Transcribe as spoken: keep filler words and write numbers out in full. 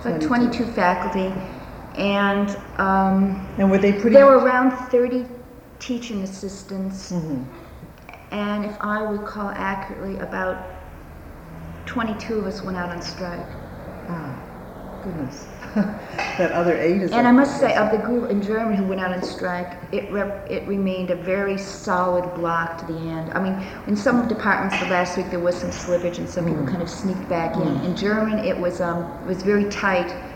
About twenty-two faculty, and um, and were they pretty? There were around thirty teaching assistants, mm-hmm. and if I recall accurately, about twenty-two of us went out on strike. Ah, goodness. That other eight is. And I must say, of the group in Germany who went out on strike, it rep- it remained a very solid block to the end. I mean, in some departments the last week there was some slippage and some people mm. kind of sneaked back mm. in. In German, it was um, it was very tight.